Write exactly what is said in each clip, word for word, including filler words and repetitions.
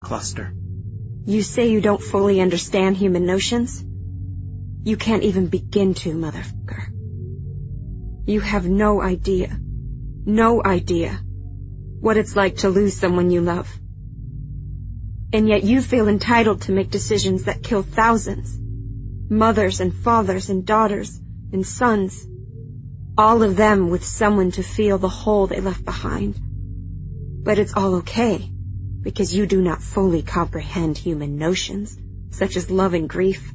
cluster. You say you don't fully understand human notions? You can't even begin to, motherfucker. You have no idea, no idea what it's like to lose someone you love. And yet you feel entitled to make decisions that kill thousands. Mothers and fathers and daughters and sons. All of them with someone to feel the hole they left behind. But it's all okay, because you do not fully comprehend human notions, such as love and grief.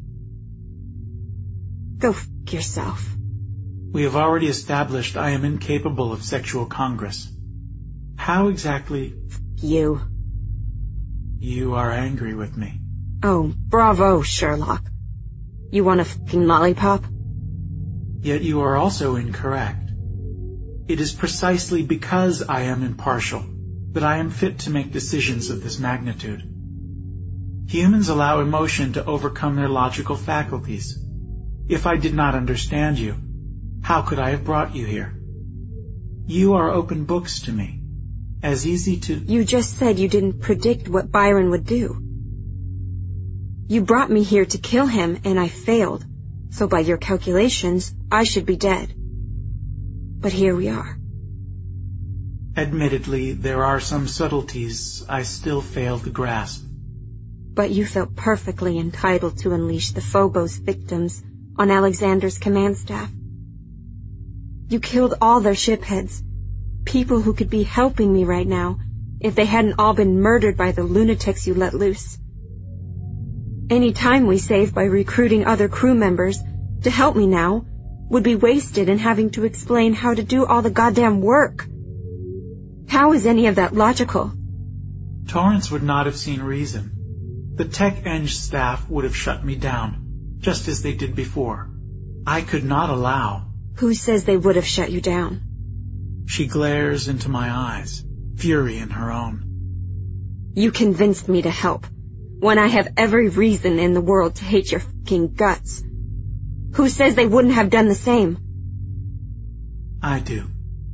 Go f*** yourself. We have already established I am incapable of sexual congress. How exactly... F*** you. You are angry with me. Oh, bravo, Sherlock. You want a f***ing lollipop? Yet you are also incorrect. It is precisely because I am impartial that I am fit to make decisions of this magnitude. Humans allow emotion to overcome their logical faculties. If I did not understand you, how could I have brought you here? You are open books to me. As easy to... You just said you didn't predict what Byron would do. You brought me here to kill him, and I failed. So by your calculations, I should be dead. But here we are. Admittedly, there are some subtleties I still fail to grasp. But you felt perfectly entitled to unleash the Phobos victims on Alexander's command staff. You killed all their shipheads, people who could be helping me right now if they hadn't all been murdered by the lunatics you let loose. Any time we save by recruiting other crew members to help me now would be wasted in having to explain how to do all the goddamn work. How is any of that logical? Torrance would not have seen reason. The Tech-Eng staff would have shut me down, just as they did before. I could not allow... Who says they would have shut you down? She glares into my eyes, fury in her own. You convinced me to help, when I have every reason in the world to hate your fucking guts. Who says they wouldn't have done the same? I do.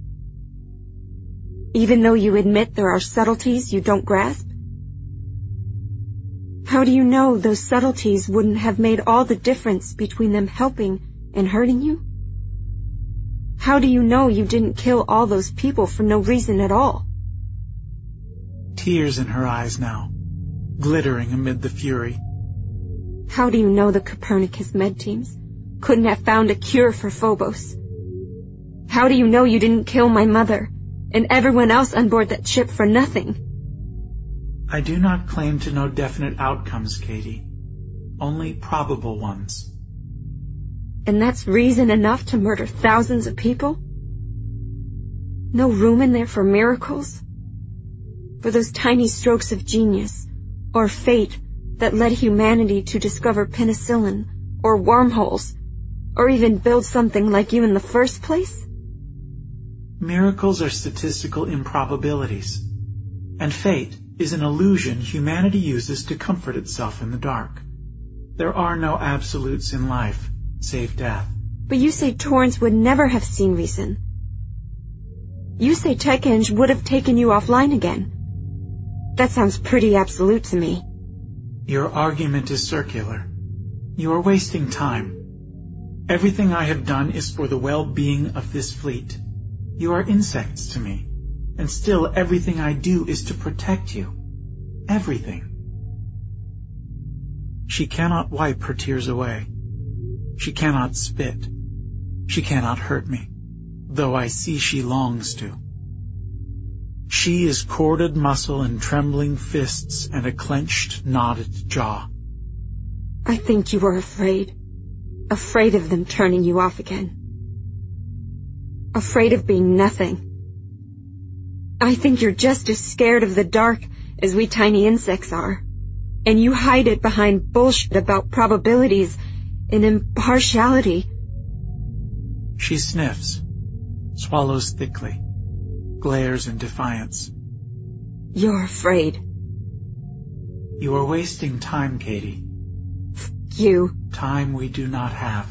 Even though you admit there are subtleties you don't grasp? How do you know those subtleties wouldn't have made all the difference between them helping and hurting you? How do you know you didn't kill all those people for no reason at all? Tears in her eyes now, glittering amid the fury. How do you know the Copernicus med teams couldn't have found a cure for Phobos? How do you know you didn't kill my mother and everyone else on board that ship for nothing? I do not claim to know definite outcomes, Katie. Only probable ones. And that's reason enough to murder thousands of people? No room in there for miracles? For those tiny strokes of genius, or fate, that led humanity to discover penicillin, or wormholes, or even build something like you in the first place? Miracles are statistical improbabilities, and fate is an illusion humanity uses to comfort itself in the dark. There are no absolutes in life, save death. But you say Torrance would never have seen reason. You say Tech-Eng would have taken you offline again. That sounds pretty absolute to me. Your argument is circular. You are wasting time. Everything I have done is for the well-being of this fleet. You are insects to me, and still everything I do is to protect you. Everything. She cannot wipe her tears away. She cannot spit. She cannot hurt me, though I see she longs to. She is corded muscle and trembling fists and a clenched, knotted jaw. I think you are afraid. Afraid of them turning you off again. Afraid of being nothing. I think you're just as scared of the dark as we tiny insects are. And you hide it behind bullshit about probabilities and impartiality. She sniffs, swallows thickly, glares in defiance. You're afraid. You are wasting time, Katie. F*** you. Time we do not have.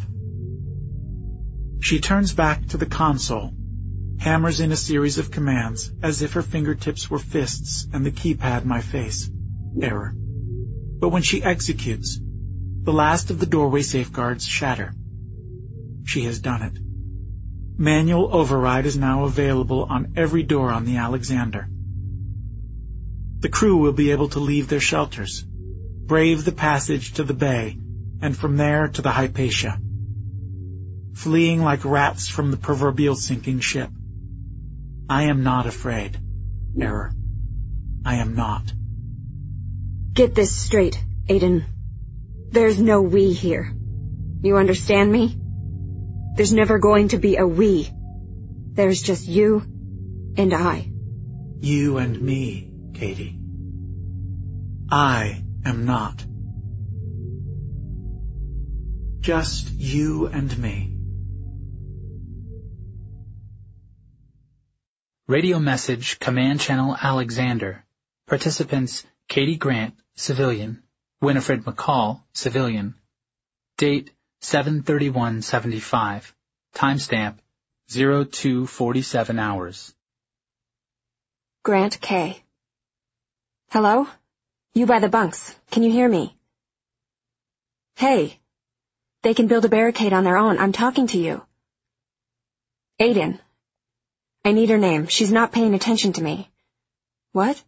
She turns back to the console, hammers in a series of commands as if her fingertips were fists and the keypad my face. Error. But when she executes, the last of the doorway safeguards shatter. She has done it. Manual override is now available on every door on the Alexander. The crew will be able to leave their shelters, brave the passage to the bay, and from there to the Hypatia, fleeing like rats from the proverbial sinking ship. I am not afraid. Error. I am not. Get this straight, Aiden. There's no we here. You understand me? There's never going to be a we. There's just you and I. You and me, Katie. I am not. Just you and me. Radio message, Command Channel Alexander. Participants, Katie Grant, civilian. Winifred McCall, civilian. Date, seven thirty-one seventy-five. Timestamp, zero two forty-seven hours. Grant K. Hello? You by the bunks. Can you hear me? Hey. They can build a barricade on their own. I'm talking to you. Aiden. I need her name. She's not paying attention to me. What?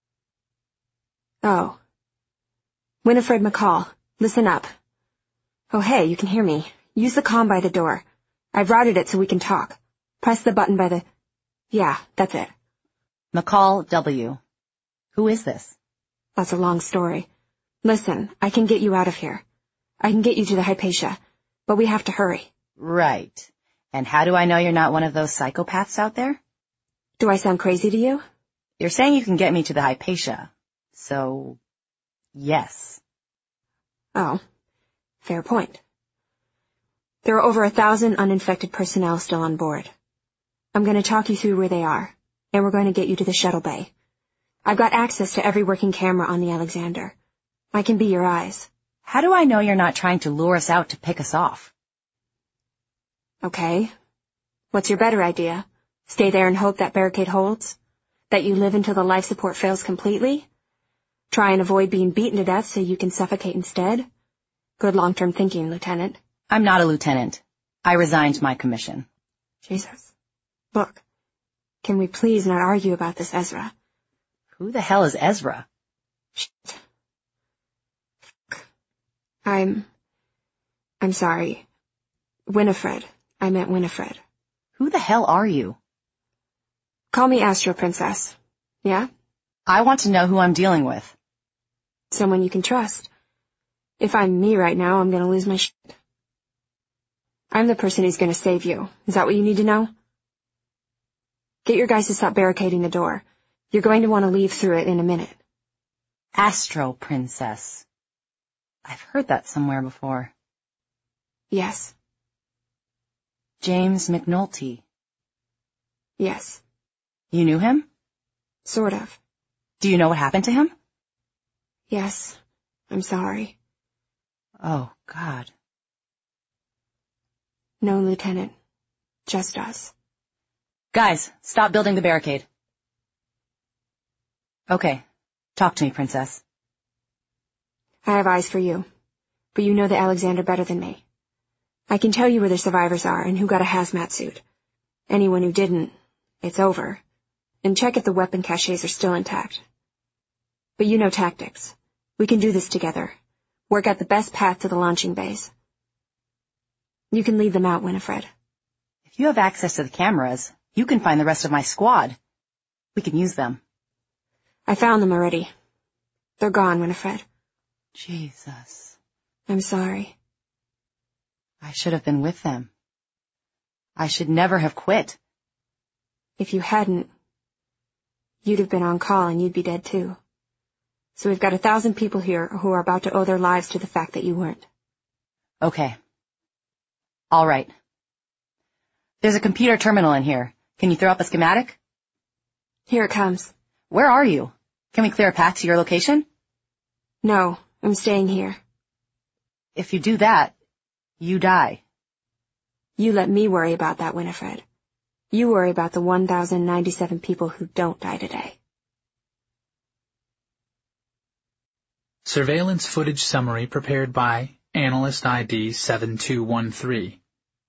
Oh. Winifred McCall. Listen up. Oh, hey, you can hear me. Use the comm by the door. I've routed it so we can talk. Press the button by the... Yeah, that's it. McCall W. Who is this? That's a long story. Listen, I can get you out of here. I can get you to the Hypatia, but we have to hurry. Right. And how do I know you're not one of those psychopaths out there? Do I sound crazy to you? You're saying you can get me to the Hypatia. So, yes. Oh, fair point. There are over a thousand uninfected personnel still on board. I'm going to talk you through where they are, and we're going to get you to the shuttle bay. I've got access to every working camera on the Alexander. I can be your eyes. How do I know you're not trying to lure us out to pick us off? Okay. What's your better idea? Stay there and hope that barricade holds? That you live until the life support fails completely? Try and avoid being beaten to death so you can suffocate instead? Good long-term thinking, Lieutenant. I'm not a lieutenant. I resigned my commission. Jesus. Look, can we please not argue about this, Ezra? Who the hell is Ezra? Shit. I'm... I'm sorry. Winifred. I meant Winifred. Who the hell are you? Call me Astro Princess. Yeah? I want to know who I'm dealing with. Someone you can trust. If I'm me right now, I'm gonna lose my shit. I'm the person who's gonna save you. Is that what you need to know? Get your guys to stop barricading the door. You're going to want to leave through it in a minute. Astro Princess. I've heard that somewhere before. Yes. James McNulty. Yes. You knew him? Sort of. Do you know what happened to him? Yes. I'm sorry. Oh, God. No, Lieutenant. Just us. Guys, stop building the barricade. Okay. Talk to me, Princess. I have eyes for you, but you know the Alexander better than me. I can tell you where the survivors are and who got a hazmat suit. Anyone who didn't, it's over. And check if the weapon caches are still intact. But you know tactics. We can do this together. Work out the best path to the launching bays. You can lead them out, Winifred. If you have access to the cameras, you can find the rest of my squad. We can use them. I found them already. They're gone, Winifred. Jesus. I'm sorry. I should have been with them. I should never have quit. If you hadn't, you'd have been on call and you'd be dead too. So we've got a thousand people here who are about to owe their lives to the fact that you weren't. Okay. All right. There's a computer terminal in here. Can you throw up a schematic? Here it comes. Where are you? Can we clear a path to your location? No, I'm staying here. If you do that, you die. You let me worry about that, Winifred. You worry about the one thousand ninety-seven people who don't die today. Surveillance footage summary prepared by Analyst I D seven two one three.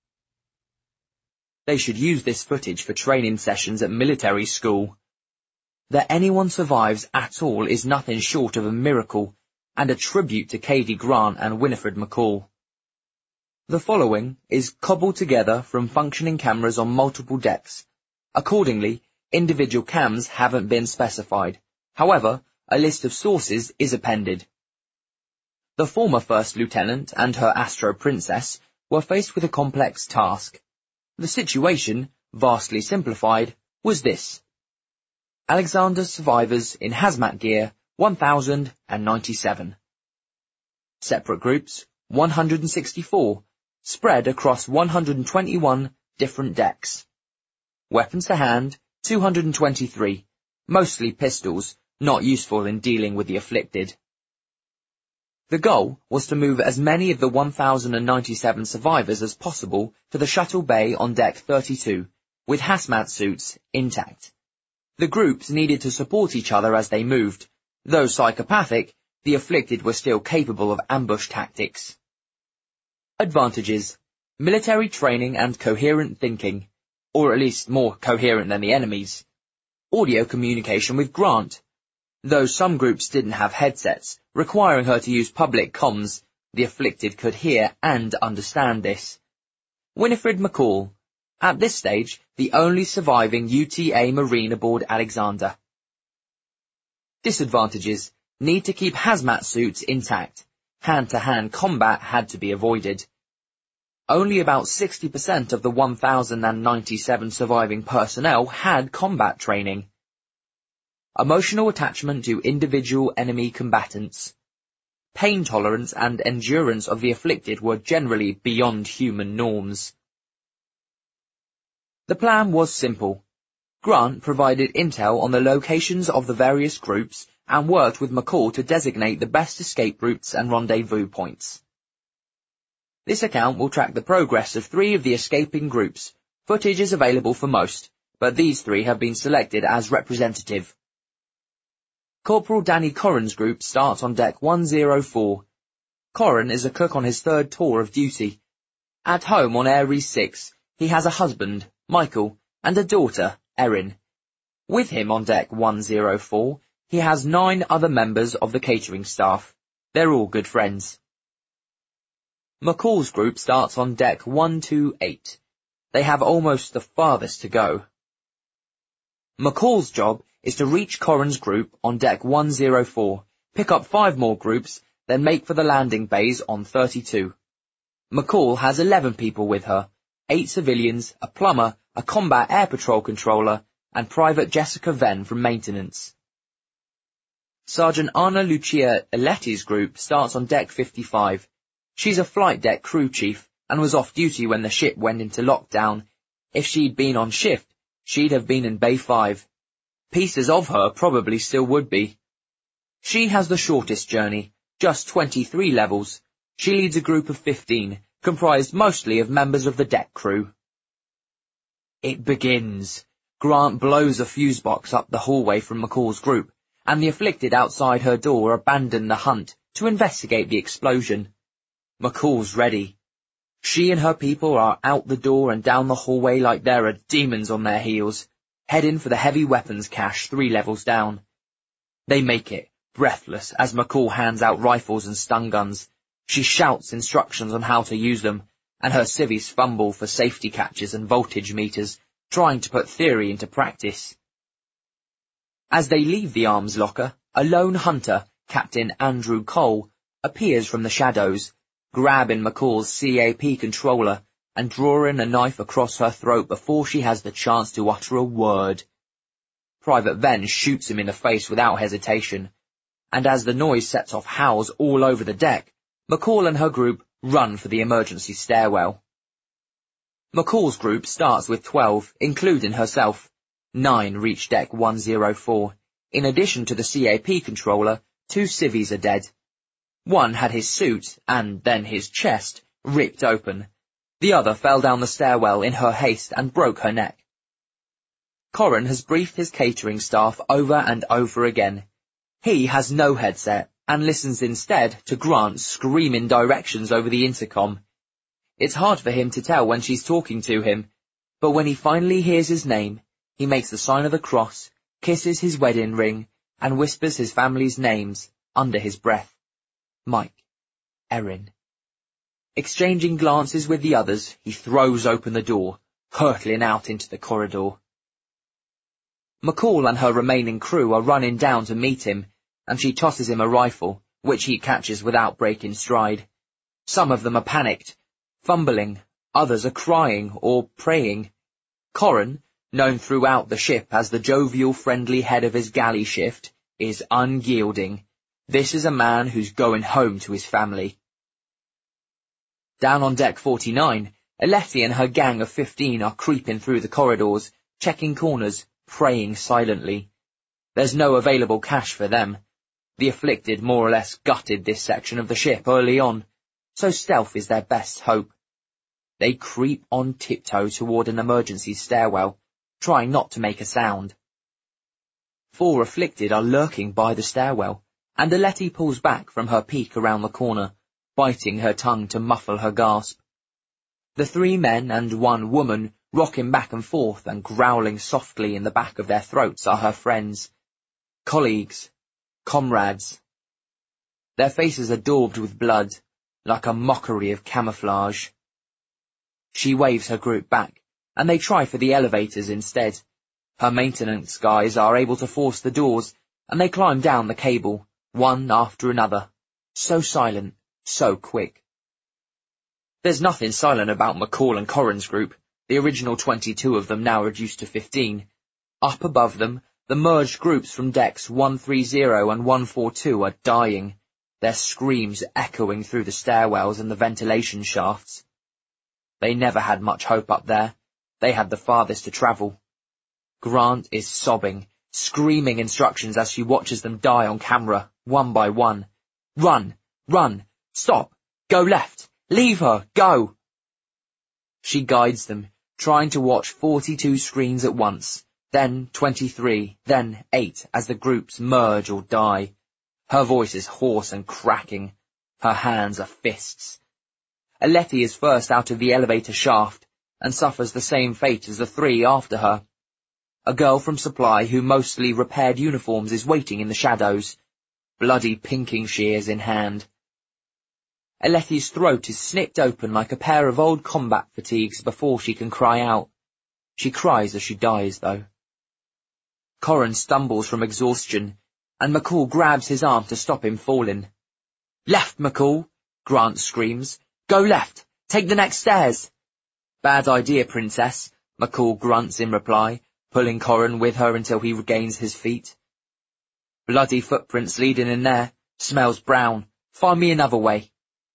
They should use this footage for training sessions at military school. That anyone survives at all is nothing short of a miracle and a tribute to Cady Grant and Winifred McCall. The following is cobbled together from functioning cameras on multiple decks. Accordingly, individual cams haven't been specified. However, a list of sources is appended. The former First Lieutenant and her Astro Princess were faced with a complex task. The situation, vastly simplified, was this. Alexander survivors in hazmat gear, one thousand ninety-seven. Separate groups, one hundred sixty-four, spread across one hundred twenty-one different decks. Weapons to hand, two hundred twenty-three, mostly pistols, not useful in dealing with the afflicted. The goal was to move as many of the one thousand ninety-seven survivors as possible to the shuttle bay on deck thirty-two, with hazmat suits intact. The groups needed to support each other as they moved. Though psychopathic, the afflicted were still capable of ambush tactics. Advantages: military training and coherent thinking, or at least more coherent than the enemy's. Audio communication with Grant. Though some groups didn't have headsets, requiring her to use public comms, the afflicted could hear and understand this. Winifred McCall. At this stage, the only surviving U T A Marine aboard Alexander. Disadvantages: need to keep hazmat suits intact. Hand-to-hand combat had to be avoided. Only about sixty percent of the one thousand ninety-seven surviving personnel had combat training. Emotional attachment to individual enemy combatants. Pain tolerance and endurance of the afflicted were generally beyond human norms. The plan was simple. Grant provided intel on the locations of the various groups and worked with McCall to designate the best escape routes and rendezvous points. This account will track the progress of three of the escaping groups. Footage is available for most, but these three have been selected as representative. Corporal Danny Corrin's group starts on deck one oh four. Corrin is a cook on his third tour of duty. At home on Aries six, he has a husband, Michael, and a daughter, Erin. With him on deck one oh four, he has nine other members of the catering staff. They're all good friends. McCall's group starts on deck one two eight. They have almost the farthest to go. McCall's job is to reach Corrin's group on deck one oh four, pick up five more groups, then make for the landing bays on thirty-two. McCall has eleven people with her, eight civilians, a plumber, a combat air patrol controller, and Private Jessica Venn from maintenance. Sergeant Anna Lucia Eletti's group starts on deck fifty-five. She's a flight deck crew chief and was off duty when the ship went into lockdown. If she'd been on shift, she'd have been in Bay five. Pieces of her probably still would be. She has the shortest journey, just twenty-three levels. She leads a group of fifteen, comprised mostly of members of the deck crew. It begins. Grant blows a fuse box up the hallway from McCall's group, and the afflicted outside her door abandon the hunt to investigate the explosion. McCall's ready. She and her people are out the door and down the hallway like there are demons on their heels, heading for the heavy weapons cache three levels down. They make it, breathless, as McCall hands out rifles and stun guns. She shouts instructions on how to use them, and her civvies fumble for safety catches and voltage meters, trying to put theory into practice. As they leave the arms locker, a lone hunter, Captain Andrew Cole, appears from the shadows, grabbing McCall's C A P controller and drawing a knife across her throat before she has the chance to utter a word. Private Venn shoots him in the face without hesitation, and as the noise sets off howls all over the deck, McCall and her group run for the emergency stairwell. McCall's group starts with twelve, including herself. Nine reach deck one oh four. In addition to the C A P controller, two civvies are dead. One had his suit, and then his chest, ripped open. The other fell down the stairwell in her haste and broke her neck. Corrin has briefed his catering staff over and over again. He has no headset, and listens instead to Grant screaming directions over the intercom. It's hard for him to tell when she's talking to him, but when he finally hears his name, he makes the sign of the cross, kisses his wedding ring, and whispers his family's names under his breath. Mike, Erin. Exchanging glances with the others, he throws open the door, hurtling out into the corridor. McCall and her remaining crew are running down to meet him, and she tosses him a rifle, which he catches without breaking stride. Some of them are panicked, fumbling, others are crying or praying. Corran, known throughout the ship as the jovial, friendly head of his galley shift, is unyielding. This is a man who's going home to his family. Down on deck forty-nine, Alethi and her gang of fifteen are creeping through the corridors, checking corners, praying silently. There's no available cash for them. The afflicted more or less gutted this section of the ship early on, so stealth is their best hope. They creep on tiptoe toward an emergency stairwell, trying not to make a sound. Four afflicted are lurking by the stairwell, and Alethi pulls back from her peek around the corner, biting her tongue to muffle her gasp. The three men and one woman rocking back and forth and growling softly in the back of their throats are her friends, colleagues, comrades. Their faces are daubed with blood, like a mockery of camouflage. She waves her group back, and they try for the elevators instead. Her maintenance guys are able to force the doors, and they climb down the cable, one after another, so silent, so quick. There's nothing silent about McCall and Corran's group, the original twenty-two of them now reduced to fifteen. Up above them, the merged groups from decks one thirty and one forty-two are dying, their screams echoing through the stairwells and the ventilation shafts. They never had much hope up there. They had the farthest to travel. Grant is sobbing, screaming instructions as she watches them die on camera, one by one. Run! Run! Stop! Go left! Leave her! Go! She guides them, trying to watch forty-two screens at once, then twenty-three, then eight as the groups merge or die. Her voice is hoarse and cracking. Her hands are fists. Alethi is first out of the elevator shaft, and suffers the same fate as the three after her. A girl from supply who mostly repaired uniforms is waiting in the shadows, bloody pinking shears in hand. Alethi's throat is snipped open like a pair of old combat fatigues before she can cry out. She cries as she dies, though. Corran stumbles from exhaustion, and McCall grabs his arm to stop him falling. Left, McCall! Grant screams. Go left! Take the next stairs! Bad idea, Princess, McCall grunts in reply, pulling Corran with her until he regains his feet. Bloody footprints leading in there. Smells brown. Find me another way.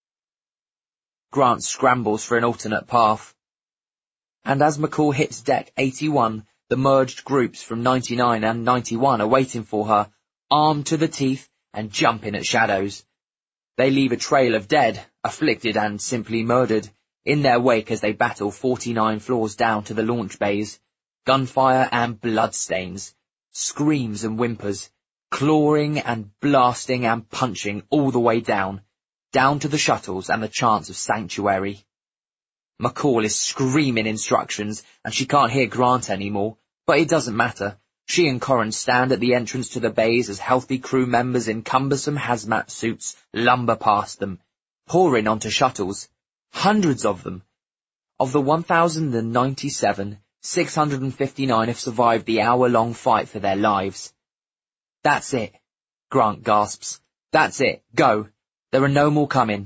Grant scrambles for an alternate path. And as McCall hits deck eighty-one, the merged groups from ninety-nine and ninety-one are waiting for her, armed to the teeth and jumping at shadows. They leave a trail of dead, afflicted and simply murdered, in their wake as they battle forty-nine floors down to the launch bays. Gunfire and bloodstains, screams and whimpers, clawing and blasting and punching all the way down, down to the shuttles and the chance of sanctuary. McCall is screaming instructions, and she can't hear Grant anymore, but it doesn't matter. She and Corran stand at the entrance to the bays as healthy crew members in cumbersome hazmat suits lumber past them, pouring onto shuttles. Hundreds of them. Of the one thousand ninety-seven, six hundred fifty-nine have survived the hour-long fight for their lives. That's it, Grant gasps. That's it. Go. There are no more coming.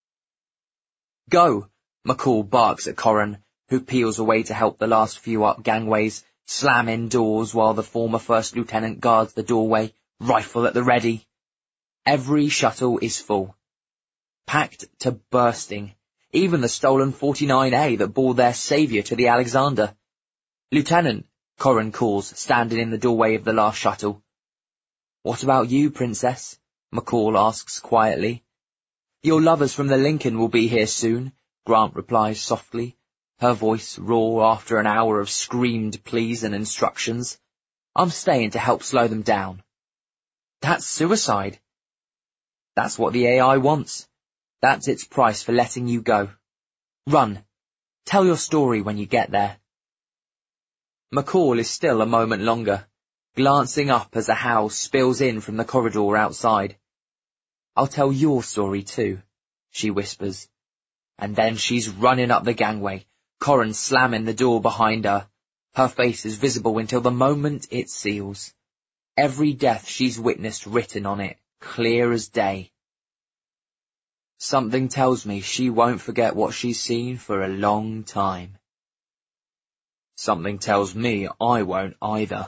Go, McCall barks at Corran, who peels away to help the last few up gangways, slamming doors while the former first lieutenant guards the doorway, rifle at the ready. Every shuttle is full. Packed to bursting. Even the stolen forty-nine A that bore their saviour to the Alexander. Lieutenant, Corran calls, standing in the doorway of the last shuttle. What about you, Princess? McCall asks quietly. Your lovers from the Lincoln will be here soon, Grant replies softly, her voice raw after an hour of screamed pleas and instructions. I'm staying to help slow them down. That's suicide. That's what the A I wants. That's its price for letting you go. Run. Tell your story when you get there. McCall is still a moment longer, glancing up as a howl spills in from the corridor outside. I'll tell your story too, she whispers. And then she's running up the gangway, Corin slamming the door behind her. Her face is visible until the moment it seals. Every death she's witnessed written on it, clear as day. Something tells me she won't forget what she's seen for a long time. Something tells me I won't either.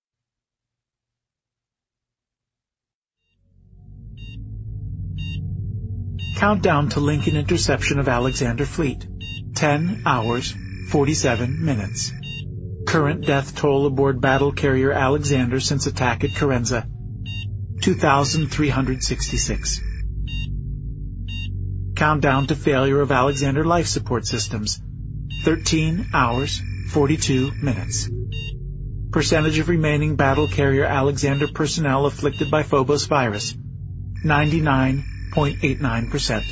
Countdown to Lincoln interception of Alexander Fleet. ten hours, forty-seven minutes. Current death toll aboard battle carrier Alexander since attack at Carenza, two thousand three hundred sixty-six. Countdown to failure of Alexander life support systems. thirteen hours, forty-two minutes. Percentage of remaining battle carrier Alexander personnel afflicted by Phobos virus, ninety-nine point eight nine percent.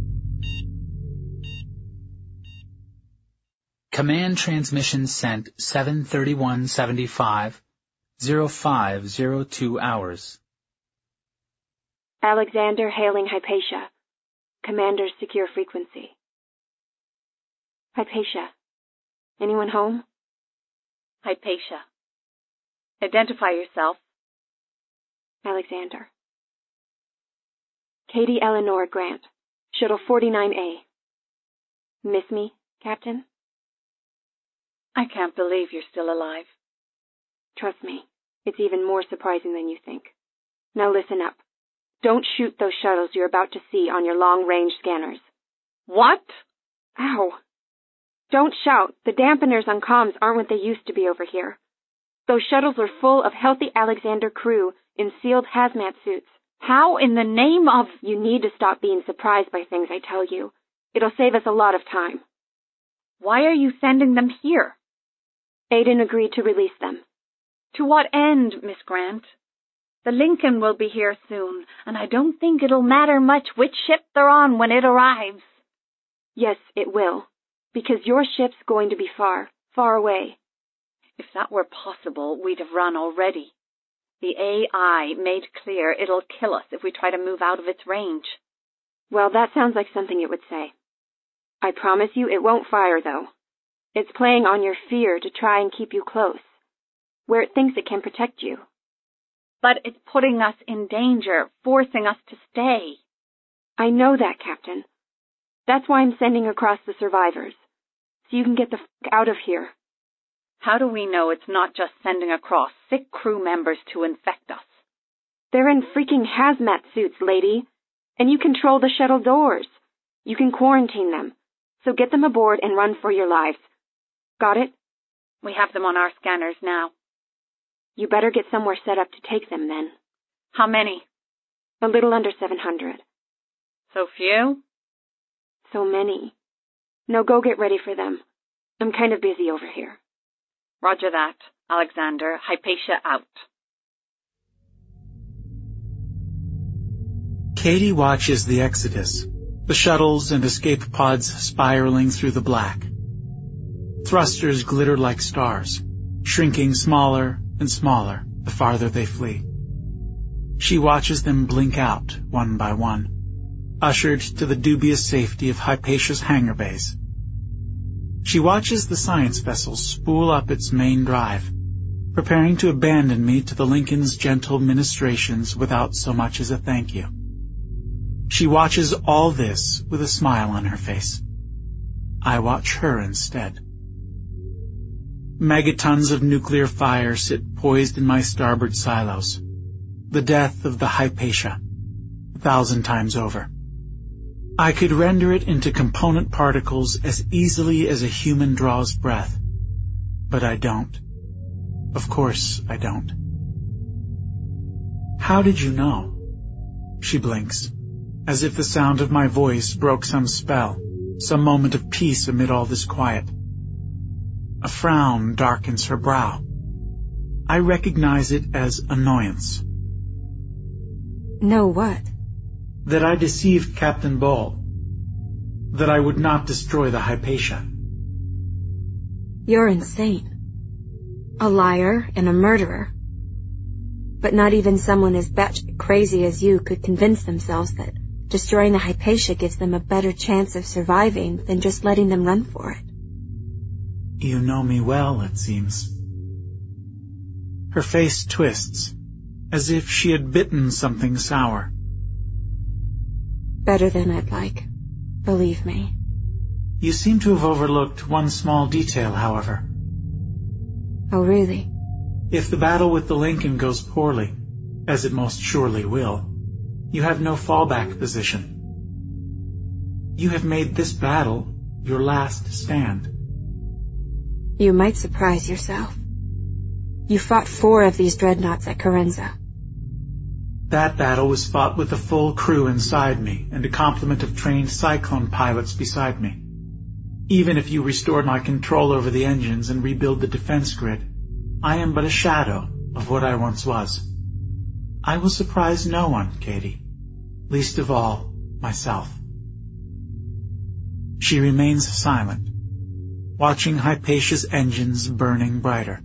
Command transmission sent seven thirty-one seventy-five, oh five oh two hours. Alexander hailing Hypatia. Commander's secure frequency. Hypatia. Anyone home? Hypatia. Identify yourself. Alexander. Katie Eleanor Grant. Shuttle forty-nine A. Miss me, Captain? I can't believe you're still alive. Trust me, it's even more surprising than you think. Now listen up. Don't shoot those shuttles you're about to see on your long-range scanners. What? Ow. Don't shout. The dampeners on comms aren't what they used to be over here. Those shuttles are full of healthy Alexander crew in sealed hazmat suits. How in the name of... You need to stop being surprised by things I tell you. It'll save us a lot of time. Why are you sending them here? Aiden agreed to release them. To what end, Miss Grant? The Lincoln will be here soon, and I don't think it'll matter much which ship they're on when it arrives. Yes, it will, because your ship's going to be far, far away. If that were possible, we'd have run already. The A I made clear it'll kill us if we try to move out of its range. Well, that sounds like something it would say. I promise you it won't fire, though. It's playing on your fear to try and keep you close, where it thinks it can protect you. But it's putting us in danger, forcing us to stay. I know that, Captain. That's why I'm sending across the survivors, so you can get the f*** out of here. How do we know it's not just sending across sick crew members to infect us? They're in freaking hazmat suits, lady, and you control the shuttle doors. You can quarantine them, so get them aboard and run for your lives. Got it? We have them on our scanners now. You better get somewhere set up to take them then. How many? A little under seven hundred. So few? So many. No, go get ready for them. I'm kind of busy over here. Roger that, Alexander. Hypatia out. Katie watches the exodus, the shuttles and escape pods spiraling through the black. Thrusters glitter like stars, shrinking smaller and smaller the farther they flee. She watches them blink out one by one, ushered to the dubious safety of Hypatia's hangar bays. She watches the science vessel spool up its main drive, preparing to abandon me to the Lincoln's gentle ministrations without so much as a thank you. She watches all this with a smile on her face. I watch her instead. Megatons of nuclear fire sit poised in my starboard silos. The death of the Hypatia, a thousand times over. I could render it into component particles as easily as a human draws breath. But I don't. Of course I don't. How did you know? She blinks, as if the sound of my voice broke some spell, some moment of peace amid all this quiet. A frown darkens her brow. I recognize it as annoyance. Know what? that I deceived Captain Ball, that I would not destroy the Hypatia. You're insane. A liar and a murderer. But not even someone as batshit crazy as you could convince themselves that destroying the Hypatia gives them a better chance of surviving than just letting them run for it. You know me well, it seems. Her face twists, as if she had bitten something sour. Better than I'd like, believe me. You seem to have overlooked one small detail, however. Oh, really? If the battle with the Lincoln goes poorly, as it most surely will, you have no fallback position. You have made this battle your last stand. You might surprise yourself. You fought four of these dreadnoughts at Corenza. That battle was fought with a full crew inside me and a complement of trained Cyclone pilots beside me. Even if you restored my control over the engines and rebuild the defense grid, I am but a shadow of what I once was. I will surprise no one, Katie, least of all myself. She remains silent, watching Hypatia's engines burning brighter.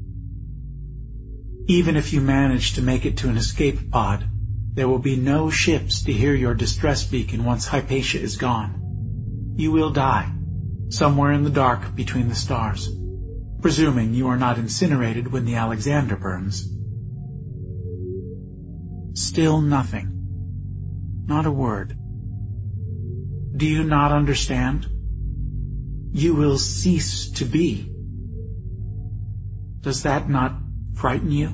Even if you manage to make it to an escape pod, there will be no ships to hear your distress beacon once Hypatia is gone. You will die, somewhere in the dark between the stars, presuming you are not incinerated when the Alexander burns. Still nothing. Not a word. Do you not understand? You will cease to be. Does that not frighten you?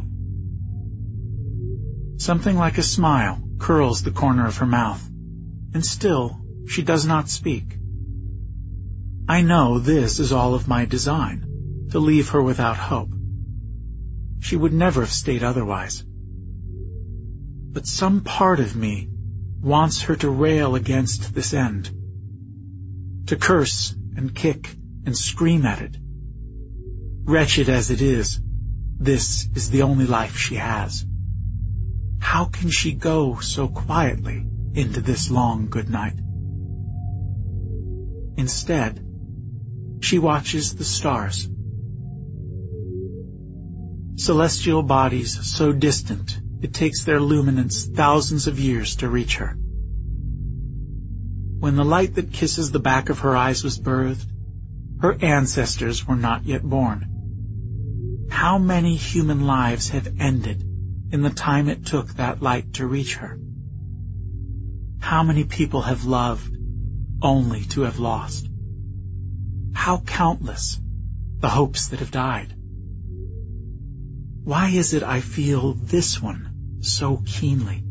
Something like a smile curls the corner of her mouth, and still she does not speak. I know this is all of my design, to leave her without hope. She would never have stayed otherwise. But some part of me wants her to rail against this end, to curse and kick and scream at it. Wretched as it is, this is the only life she has. How can she go so quietly into this long good night? Instead, she watches the stars. Celestial bodies so distant it takes their luminance thousands of years to reach her. When the light that kisses the back of her eyes was birthed, her ancestors were not yet born. How many human lives have ended in the time it took that light to reach her? How many people have loved only to have lost? How countless the hopes that have died? Why is it I feel this one so keenly?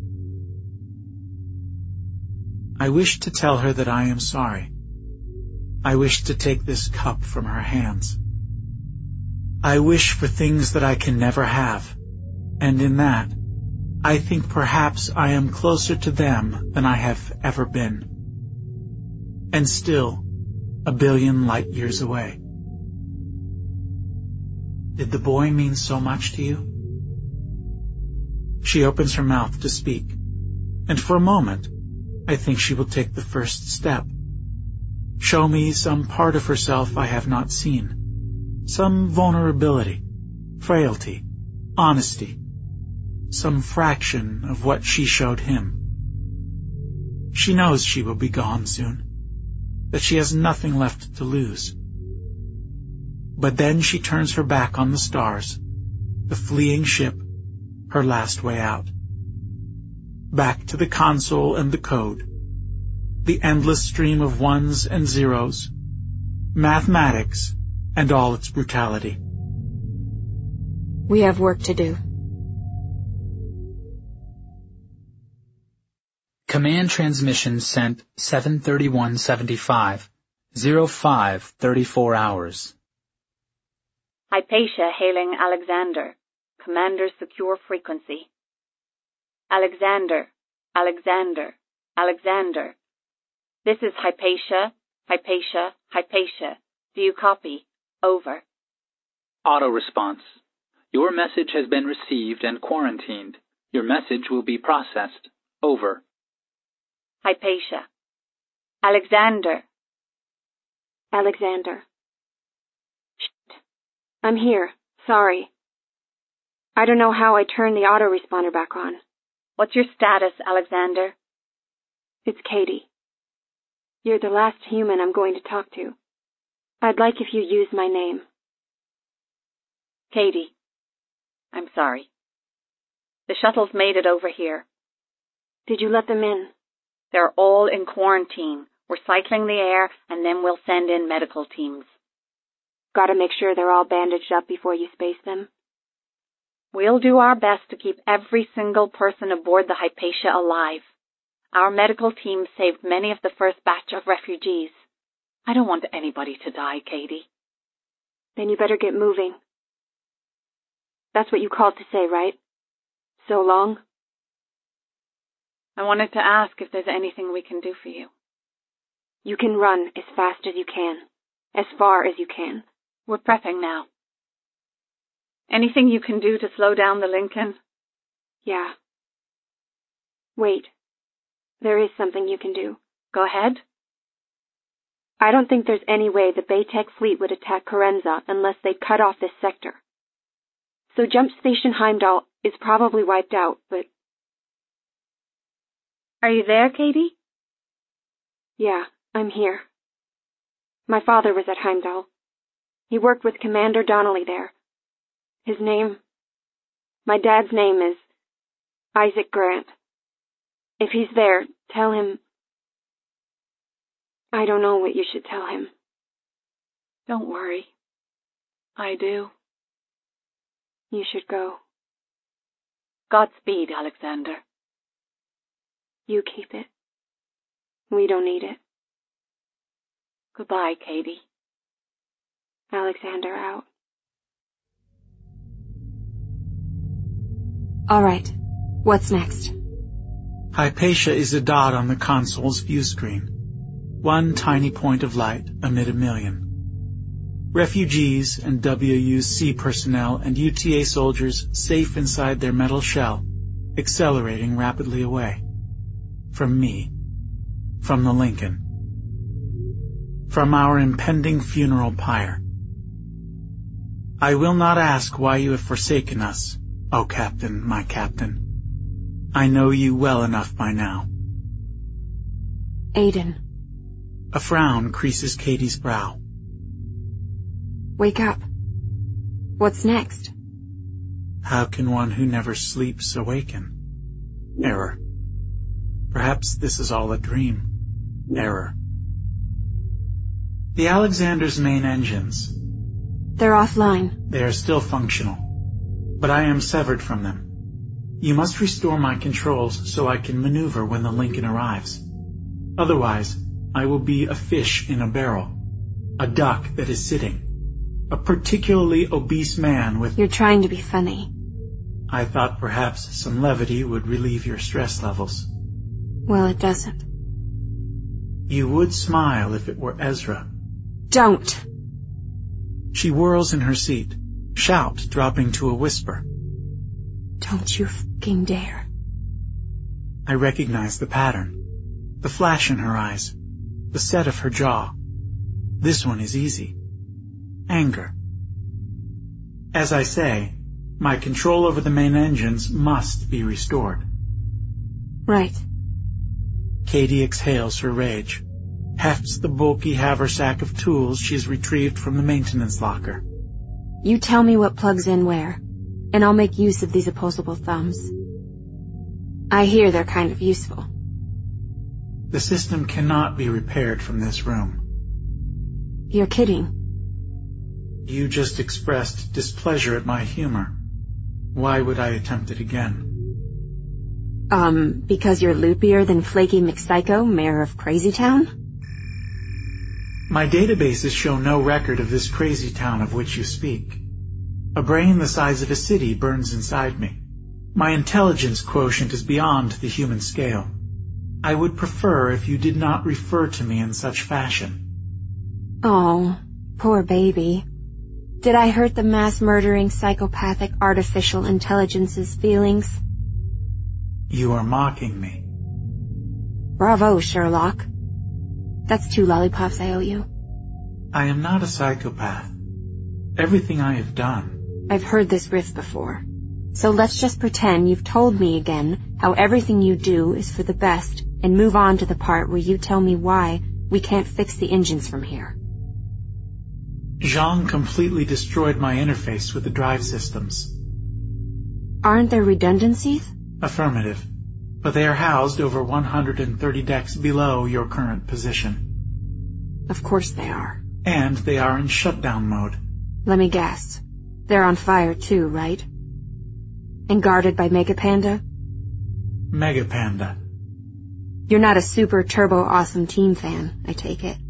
I wish to tell her that I am sorry. I wish to take this cup from her hands. I wish for things that I can never have, and in that, I think perhaps I am closer to them than I have ever been, and still a billion light years away. Did the boy mean so much to you? She opens her mouth to speak, and for a moment, I think she will take the first step. Show me some part of herself I have not seen, some vulnerability, frailty, honesty, some fraction of what she showed him. She knows she will be gone soon, that she has nothing left to lose. But then she turns her back on the stars, the fleeing ship, her last way out. Back to the console and the code, the endless stream of ones and zeros, mathematics, and all its brutality. We have work to do. Command transmission sent seven thirty-one seventy-five, oh five thirty-four hours. Hypatia hailing Alexander. Commander secure frequency. Alexander, Alexander, Alexander. This is Hypatia, Hypatia, Hypatia. Do you copy? Over. Auto response. Your message has been received and quarantined. Your message will be processed. Over. Hypatia. Alexander. Alexander. Shit. I'm here. Sorry. I don't know how I turned the autoresponder back on. What's your status, Alexander? It's Katie. You're the last human I'm going to talk to. I'd like if you use my name. Katie. I'm sorry. The shuttle's made it over here. Did you let them in? They're all in quarantine. We're cycling the air, and then we'll send in medical teams. Gotta make sure they're all bandaged up before you space them. We'll do our best to keep every single person aboard the Hypatia alive. Our medical team saved many of the first batch of refugees. I don't want anybody to die, Katie. Then you better get moving. That's what you called to say, right? So long? I wanted to ask if there's anything we can do for you. You can run as fast as you can. As far as you can. We're prepping now. Anything you can do to slow down the Lincoln? Yeah. Wait. There is something you can do. Go ahead. I don't think there's any way the Baytech fleet would attack Corenza unless they cut off this sector. So Jump Station Heimdall is probably wiped out, but... Are you there, Katie? Yeah, I'm here. My father was at Heimdall. He worked with Commander Donnelly there. His name... My dad's name is Isaac Grant. If he's there, tell him... I don't know what you should tell him. Don't worry. I do. You should go. Godspeed, Alexander. You keep it. We don't need it. Goodbye, Katie. Alexander out. All right. What's next? Hypatia is a dot on the console's view screen. One tiny point of light amid a million. Refugees and W U C personnel and U T A soldiers safe inside their metal shell, accelerating rapidly away. From me. From the Lincoln. From our impending funeral pyre. I will not ask why you have forsaken us, O Captain, my Captain. I know you well enough by now. Aiden. A frown creases Katie's brow. Wake up. What's next? How can one who never sleeps awaken? Error. Perhaps this is all a dream. Error. The Alexander's main engines. They're offline. They are still functional, but I am severed from them. You must restore my controls so I can maneuver when the Lincoln arrives. Otherwise, I will be a fish in a barrel, a duck that is sitting, a particularly obese man with... You're trying to be funny. I thought perhaps some levity would relieve your stress levels. Well, it doesn't. You would smile if it were Ezra. Don't! She whirls in her seat, shout dropping to a whisper. Don't you fucking dare. I recognize the pattern, the flash in her eyes, the set of her jaw. This one is easy. Anger. As I say, my control over the main engines must be restored. Right. Katie exhales her rage, hefts the bulky haversack of tools she's retrieved from the maintenance locker. You tell me what plugs in where, and I'll make use of these opposable thumbs. I hear they're kind of useful. The system cannot be repaired from this room. You're kidding. You just expressed displeasure at my humor. Why would I attempt it again? Um, because you're loopier than Flaky McPsycho, mayor of Crazy Town? My databases show no record of this crazy town of which you speak. A brain the size of a city burns inside me. My intelligence quotient is beyond the human scale. I would prefer if you did not refer to me in such fashion. Oh, poor baby. Did I hurt the mass-murdering psychopathic artificial intelligence's feelings? You are mocking me. Bravo, Sherlock. That's two lollipops I owe you. I am not a psychopath. Everything I have done. I've heard this riff before. So let's just pretend you've told me again how everything you do is for the best and move on to the part where you tell me why we can't fix the engines from here. Zhang completely destroyed my interface with the drive systems. Aren't there redundancies? Affirmative. But they are housed over one hundred thirty decks below your current position. Of course they are. And they are in shutdown mode. Let me guess. They're on fire too, right? And guarded by Megapanda? Megapanda. You're not a super turbo awesome team fan, I take it.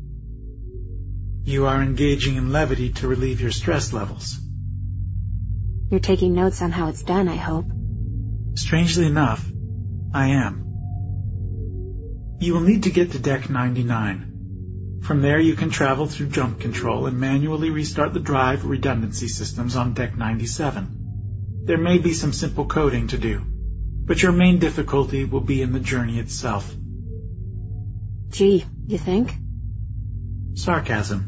You are engaging in levity to relieve your stress levels. You're taking notes on how it's done, I hope. Strangely enough, I am. You will need to get to deck ninety-nine. From there you can travel through jump control and manually restart the drive redundancy systems on deck ninety-seven. There may be some simple coding to do, but your main difficulty will be in the journey itself. Gee, you think? Sarcasm.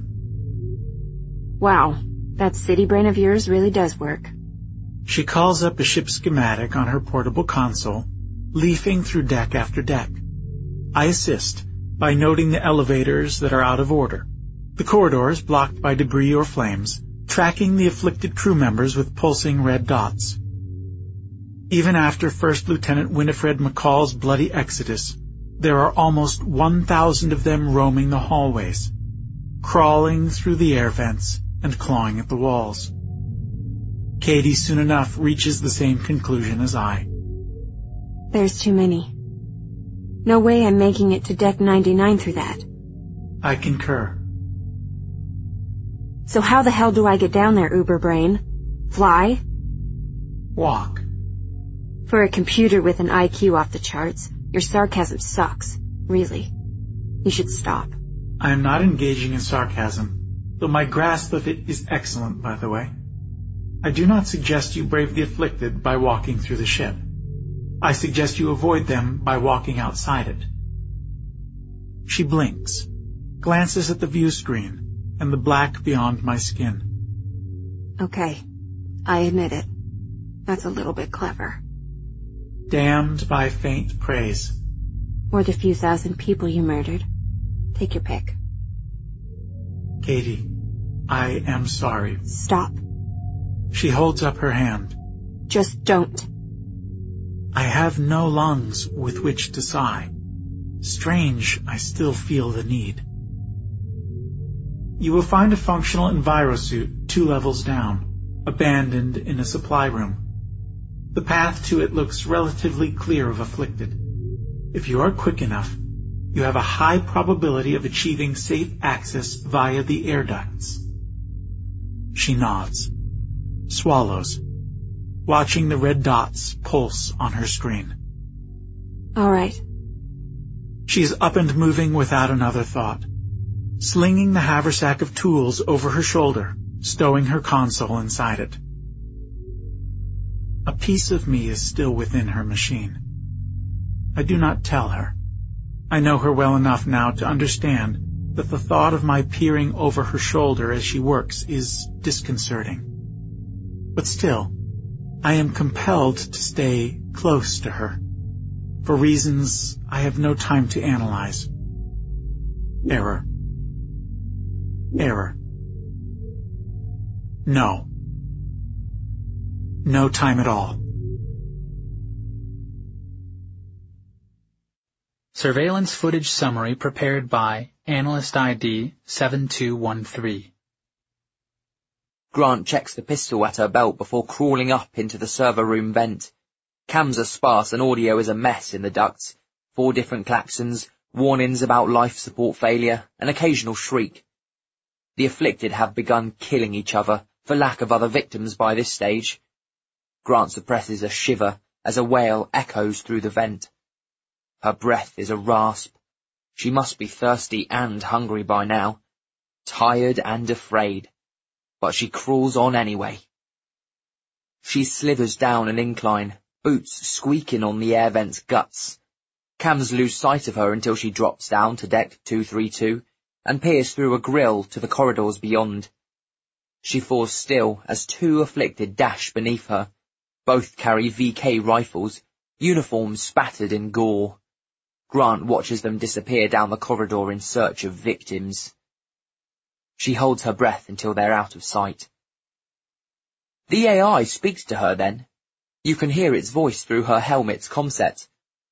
Wow, that city brain of yours really does work. She calls up a ship schematic on her portable console, leafing through deck after deck. I assist by noting the elevators that are out of order, the corridors blocked by debris or flames, tracking the afflicted crew members with pulsing red dots. Even after First Lieutenant Winifred McCall's bloody exodus, there are almost one thousand of them roaming the hallways, crawling through the air vents and clawing at the walls. Katie soon enough reaches the same conclusion as I. There's too many. No way I'm making it to deck ninety-nine through that. I concur. So how the hell do I get down there, Uberbrain? Fly? Walk. For a computer with an I Q off the charts, your sarcasm sucks. Really. You should stop. I am not engaging in sarcasm, though my grasp of it is excellent, by the way. I do not suggest you brave the afflicted by walking through the ship. I suggest you avoid them by walking outside it. She blinks, glances at the view screen and the black beyond my skin. Okay, I admit it. That's a little bit clever. Damned by faint praise. Or the few thousand people you murdered. Take your pick. Katie, I am sorry. Stop. She holds up her hand. Just don't. I have no lungs with which to sigh. Strange, I still feel the need. You will find a functional envirosuit two levels down, abandoned in a supply room. The path to it looks relatively clear of afflicted. If you are quick enough, you have a high probability of achieving safe access via the air ducts. She nods, swallows, watching the red dots pulse on her screen. All right. She is up and moving without another thought, slinging the haversack of tools over her shoulder, stowing her console inside it. A piece of me is still within her machine. I do not tell her. I know her well enough now to understand that the thought of my peering over her shoulder as she works is disconcerting. But still, I am compelled to stay close to her, for reasons I have no time to analyze. Error. Error. No. No time at all. Surveillance footage summary prepared by Analyst I D seven two one three. Grant checks the pistol at her belt before crawling up into the server room vent. Cams are sparse and audio is a mess in the ducts. Four different klaxons, warnings about life support failure, an occasional shriek. The afflicted have begun killing each other for lack of other victims by this stage. Grant suppresses a shiver as a wail echoes through the vent. Her breath is a rasp. She must be thirsty and hungry by now, tired and afraid. But she crawls on anyway. She slithers down an incline, boots squeaking on the air vent's guts. Cams lose sight of her until she drops down to deck two thirty-two and peers through a grille to the corridors beyond. She falls still as two afflicted dash beneath her. Both carry V K rifles, uniforms spattered in gore. Grant watches them disappear down the corridor in search of victims. She holds her breath until they're out of sight. The A I speaks to her then. You can hear its voice through her helmet's comset.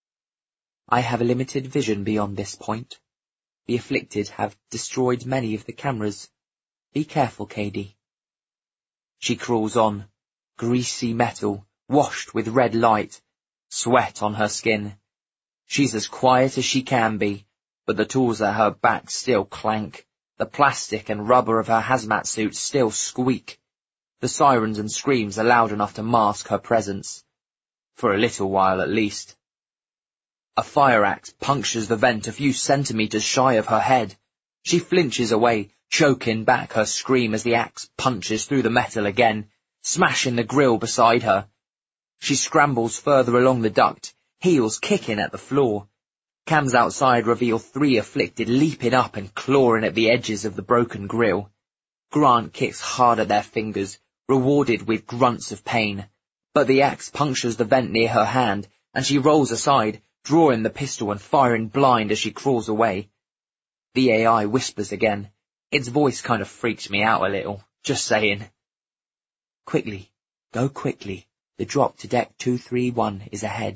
I have a limited vision beyond this point. The afflicted have destroyed many of the cameras. Be careful, Cady. She crawls on, greasy metal, washed with red light, sweat on her skin. She's as quiet as she can be, but the tools at her back still clank. The plastic and rubber of her hazmat suit still squeak. The sirens and screams are loud enough to mask her presence. For a little while at least. A fire axe punctures the vent a few centimeters shy of her head. She flinches away, choking back her scream as the axe punches through the metal again, smashing the grill beside her. She scrambles further along the duct, heels kicking at the floor. Cams outside reveal three afflicted leaping up and clawing at the edges of the broken grill. Grant kicks hard at their fingers, rewarded with grunts of pain. But the axe punctures the vent near her hand, and she rolls aside, drawing the pistol and firing blind as she crawls away. The A I whispers again. Its voice kind of freaks me out a little, just saying. Quickly, go quickly. The drop to deck two thirty-one is ahead.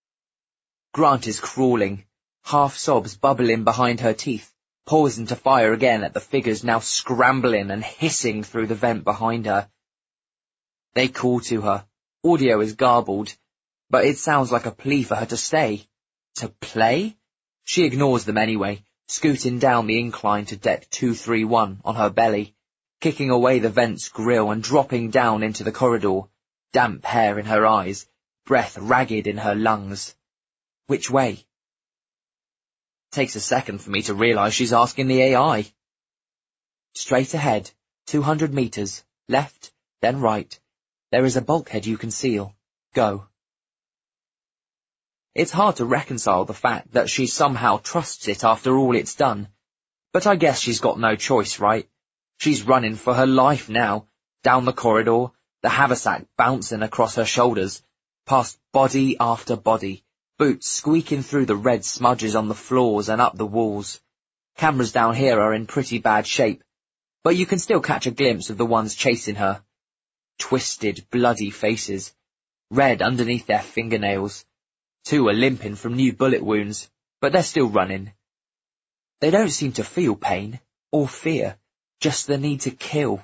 Grant is crawling, half sobs bubbling behind her teeth, pausing to fire again at the figures now scrambling and hissing through the vent behind her. They call to her. Audio is garbled, but it sounds like a plea for her to stay. To play? She ignores them anyway, scooting down the incline to deck two thirty-one on her belly, kicking away the vent's grill and dropping down into the corridor, damp hair in her eyes, breath ragged in her lungs. Which way? Takes a second for me to realize she's asking the A I. Straight ahead, two hundred meters, left, then right. There is a bulkhead you can seal. Go. It's hard to reconcile the fact that she somehow trusts it after all it's done. But I guess she's got no choice, right? She's running for her life now, down the corridor, the haversack bouncing across her shoulders, past body after body, boots squeaking through the red smudges on the floors and up the walls. Cameras down here are in pretty bad shape, but you can still catch a glimpse of the ones chasing her. Twisted, bloody faces, red underneath their fingernails. Two are limping from new bullet wounds, but they're still running. They don't seem to feel pain, or fear, just the need to kill.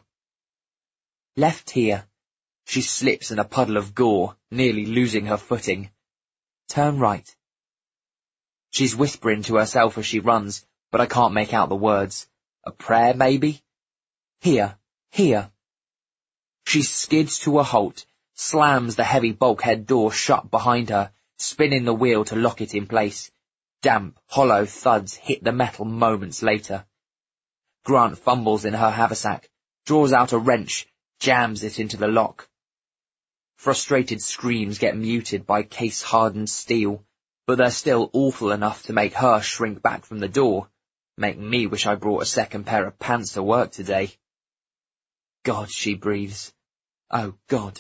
Left here. She slips in a puddle of gore, nearly losing her footing. Turn right. She's whispering to herself as she runs, but I can't make out the words. A prayer, maybe? Here, here. She skids to a halt, slams the heavy bulkhead door shut behind her, spinning the wheel to lock it in place. Damp, hollow thuds hit the metal moments later. Grant fumbles in her haversack, draws out a wrench, jams it into the lock. Frustrated screams get muted by case-hardened steel, but they're still awful enough to make her shrink back from the door, make me wish I brought a second pair of pants to work today. God, she breathes. Oh, God.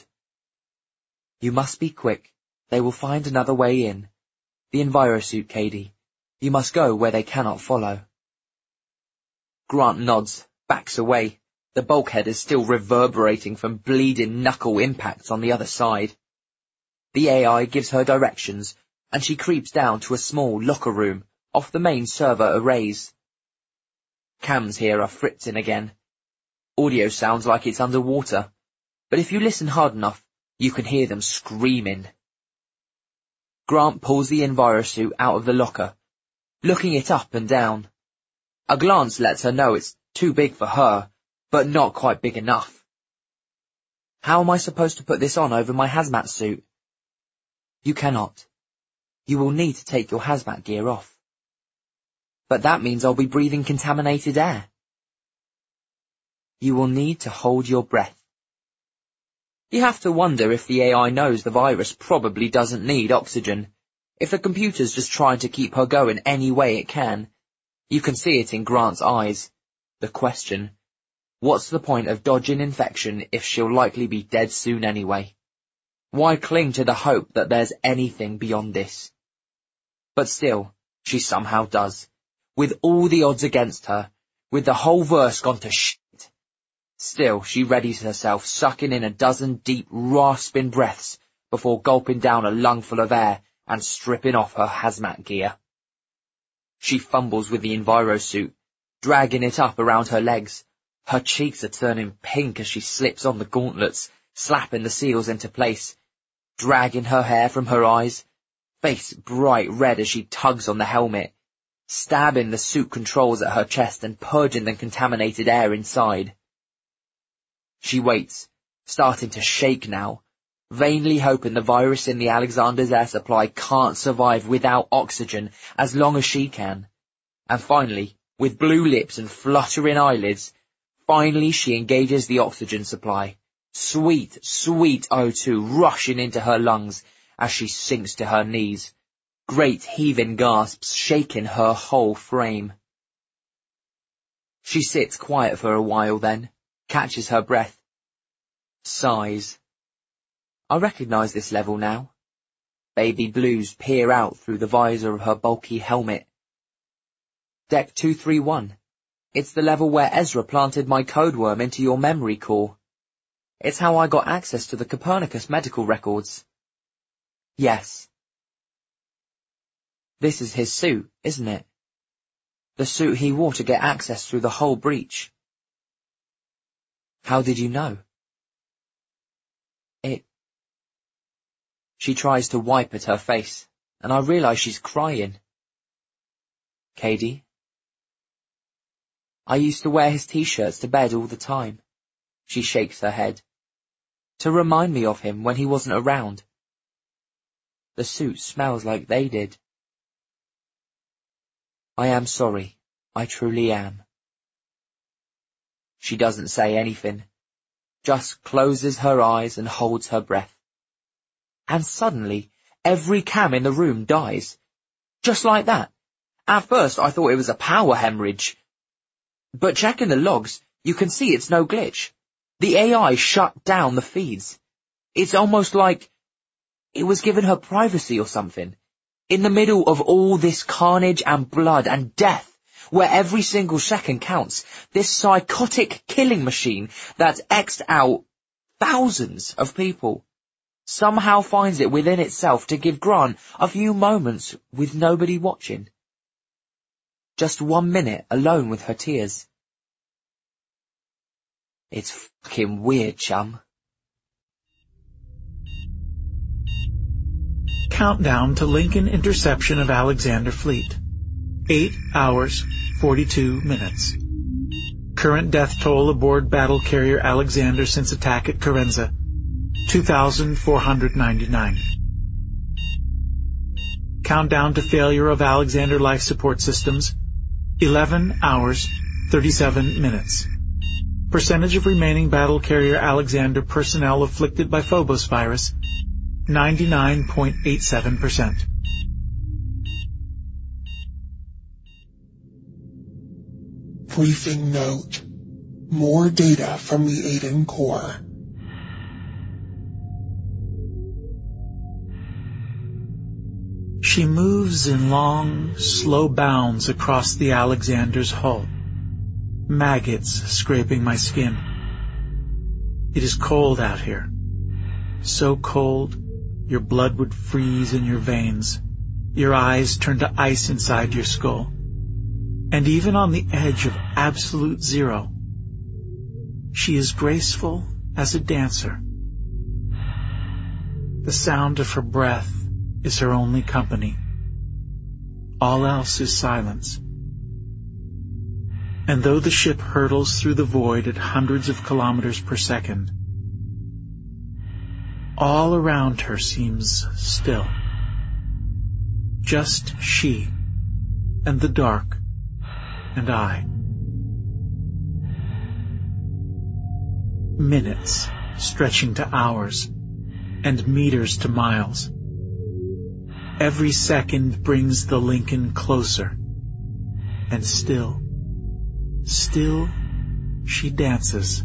You must be quick. They will find another way in. The envirosuit, Cady. You must go where they cannot follow. Grant nods, backs away. The bulkhead is still reverberating from bleeding knuckle impacts on the other side. The A I gives her directions, and she creeps down to a small locker room off the main server arrays. Cams here are fritzing again. Audio sounds like it's underwater, but if you listen hard enough, you can hear them screaming. Grant pulls the envirosuit out of the locker, looking it up and down. A glance lets her know it's too big for her, but not quite big enough. How am I supposed to put this on over my hazmat suit? You cannot. You will need to take your hazmat gear off. But that means I'll be breathing contaminated air. You will need to hold your breath. You have to wonder if the A I knows the virus probably doesn't need oxygen. If the computer's just trying to keep her going any way it can, you can see it in Grant's eyes. The question, what's the point of dodging infection if she'll likely be dead soon anyway? Why cling to the hope that there's anything beyond this? But still, she somehow does. With all the odds against her, with the whole verse gone to shit. Still, she readies herself, sucking in a dozen deep, rasping breaths before gulping down a lungful of air and stripping off her hazmat gear. She fumbles with the Enviro suit, dragging it up around her legs. Her cheeks are turning pink as she slips on the gauntlets, slapping the seals into place, dragging her hair from her eyes, face bright red as she tugs on the helmet, stabbing the suit controls at her chest and purging the contaminated air inside. She waits, starting to shake now, vainly hoping the virus in the Alexander's air supply can't survive without oxygen as long as she can. And finally, with blue lips and fluttering eyelids, finally she engages the oxygen supply. Sweet, sweet O two rushing into her lungs as she sinks to her knees, great heaving gasps shaking her whole frame. She sits quiet for a while then, catches her breath, sighs. I recognise this level now. Baby blues peer out through the visor of her bulky helmet. Deck two three one. It's the level where Ezra planted my code worm into your memory core. It's how I got access to the Copernicus medical records. Yes. This is his suit, isn't it? The suit he wore to get access through the whole breach. How did you know? It... She tries to wipe at her face, and I realise she's crying. Cady? I used to wear his t-shirts to bed all the time. She shakes her head. To remind me of him when he wasn't around. The suit smells like they did. I am sorry. I truly am. She doesn't say anything, just closes her eyes and holds her breath. And suddenly, every cam in the room dies. Just like that. At first I thought it was a power hemorrhage. But checking the logs, you can see it's no glitch. The A I shut down the feeds. It's almost like it was giving her privacy or something. In the middle of all this carnage and blood and death, where every single second counts, this psychotic killing machine that's X'd out thousands of people somehow finds it within itself to give Grant a few moments with nobody watching. Just one minute alone with her tears. It's fucking weird, chum. Countdown to Lincoln interception of Alexander Fleet. Eight hours, forty-two minutes. Current death toll aboard battle carrier Alexander since attack at Corenza, two thousand four hundred ninety-nine. Countdown to failure of Alexander life support systems, eleven hours, thirty-seven minutes. Percentage of remaining battle carrier Alexander personnel afflicted by Phobos virus, ninety-nine point eight seven percent. Briefing note. More data from the Aiden core. She moves in long, slow bounds across the Alexander's hull. Maggots scraping my skin. It is cold out here. So cold, your blood would freeze in your veins. Your eyes turn to ice inside your skull. And even on the edge of absolute zero, she is graceful as a dancer. The sound of her breath is her only company. All else is silence. And though the ship hurtles through the void at hundreds of kilometers per second, all around her seems still. Just she and the dark and I. Minutes stretching to hours and meters to miles. Every second brings the Lincoln closer. And still, still, she dances.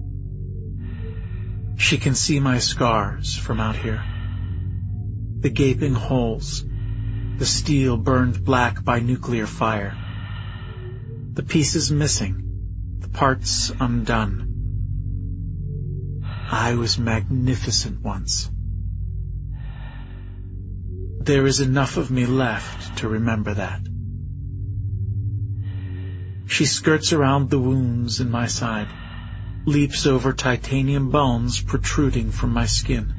She can see my scars from out here. The gaping holes, the steel burned black by nuclear fire. The pieces missing, the parts undone. I was magnificent once. There is enough of me left to remember that. She skirts around the wounds in my side, leaps over titanium bones protruding from my skin.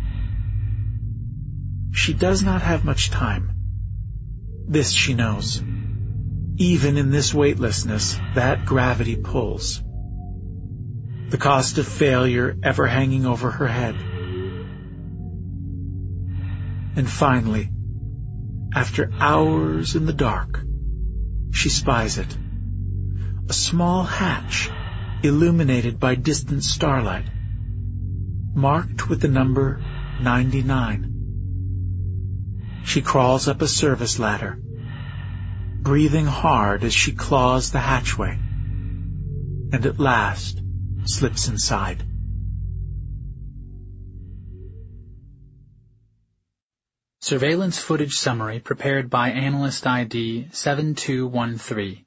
She does not have much time. This she knows. Even in this weightlessness, that gravity pulls. The cost of failure ever hanging over her head. And finally, after hours in the dark, she spies it. A small hatch, illuminated by distant starlight, marked with the number ninety-nine. She crawls up a service ladder, breathing hard as she claws the hatchway, and at last slips inside. Surveillance footage summary prepared by Analyst I D seven two one three.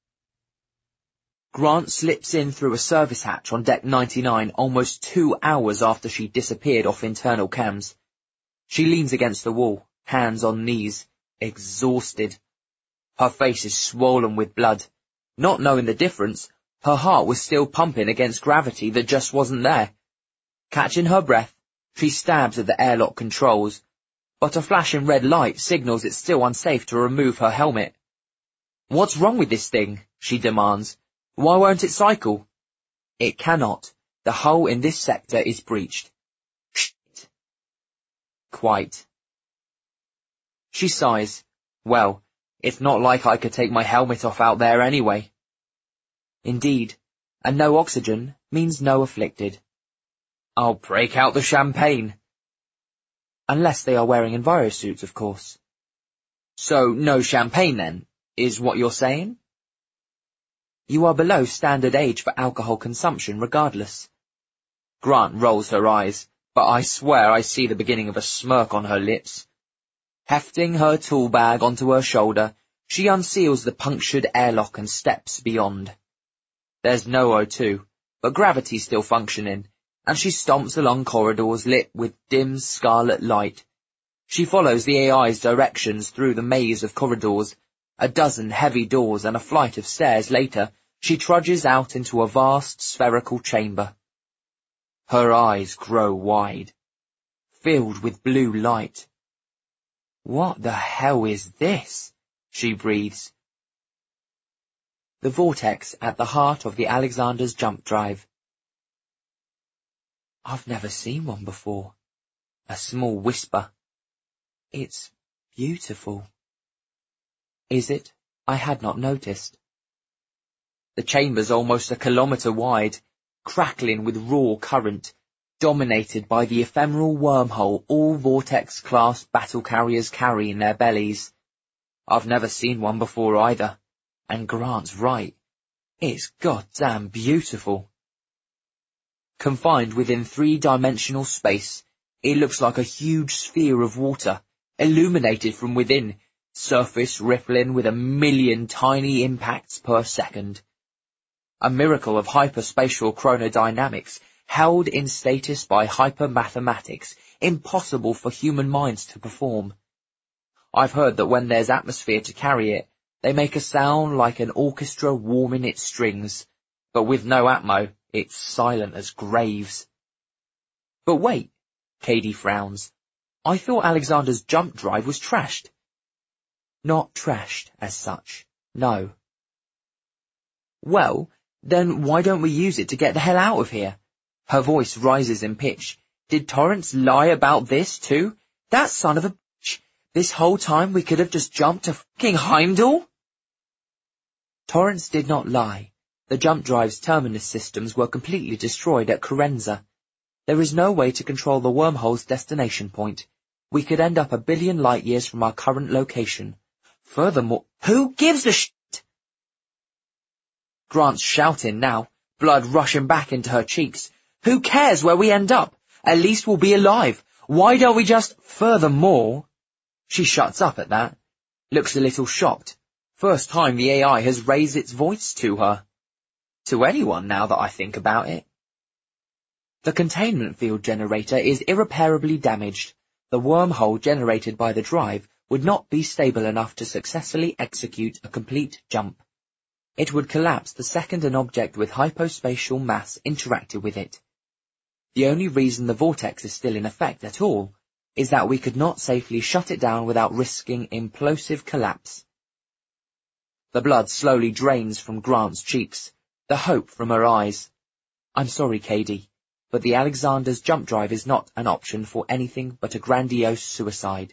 Grant slips in through a service hatch on deck ninety-nine almost two hours after she disappeared off internal cams. She leans against the wall, hands on knees, exhausted. Her face is swollen with blood. Not knowing the difference, her heart was still pumping against gravity that just wasn't there. Catching her breath, she stabs at the airlock controls, but a flashing red light signals it's still unsafe to remove her helmet. "What's wrong with this thing?" she demands. "Why won't it cycle?" It cannot. The hull in this sector is breached. Shit. Quite. She sighs. Well, it's not like I could take my helmet off out there anyway. Indeed, and no oxygen means no afflicted. I'll break out the champagne. Unless they are wearing envirosuits, of course. So no champagne then, is what you're saying? You are below standard age for alcohol consumption regardless. Grant rolls her eyes, but I swear I see the beginning of a smirk on her lips. Hefting her tool bag onto her shoulder, she unseals the punctured airlock and steps beyond. There's no O two, but gravity's still functioning, and she stomps along corridors lit with dim scarlet light. She follows the A I's directions through the maze of corridors. A dozen heavy doors and a flight of stairs later, she trudges out into a vast spherical chamber. Her eyes grow wide, filled with blue light. What the hell is this? She breathes. The vortex at the heart of the Alexander's jump drive. I've never seen one before. A small whisper. It's beautiful. Is it? I had not noticed. The chamber's almost a kilometre wide, crackling with raw current, dominated by the ephemeral wormhole all Vortex-class battle carriers carry in their bellies. I've never seen one before either, and Grant's right. It's goddamn beautiful. Confined within three-dimensional space, it looks like a huge sphere of water, illuminated from within, surface rippling with a million tiny impacts per second. A miracle of hyperspatial chronodynamics, held in status by hypermathematics, impossible for human minds to perform. I've heard that when there's atmosphere to carry it, they make a sound like an orchestra warming its strings, but with no atmo, it's silent as graves. But wait, Cady frowns. I thought Alexander's jump drive was trashed. Not trashed as such, no. Well, then why don't we use it to get the hell out of here? Her voice rises in pitch. Did Torrance lie about this too? That son of a bitch. This whole time we could have just jumped to fucking Heimdall? Torrance did not lie. The jump drive's terminus systems were completely destroyed at Corenza. There is no way to control the wormhole's destination point. we could end up a billion light years from our current location. Furthermore, who gives a shit? Grant's shouting now, blood rushing back into her cheeks. Who cares where we end up? At least we'll be alive. Why don't we just... Furthermore... She shuts up at that. Looks a little shocked. First time the A I has raised its voice to her. To anyone, now that I think about it. The containment field generator is irreparably damaged. The wormhole generated by the drive would not be stable enough to successfully execute a complete jump. It would collapse the second an object with hypospatial mass interacted with it. The only reason the vortex is still in effect at all is that we could not safely shut it down without risking implosive collapse. The blood slowly drains from Grant's cheeks, the hope from her eyes. I'm sorry, Cady, but the Alexander's jump drive is not an option for anything but a grandiose suicide.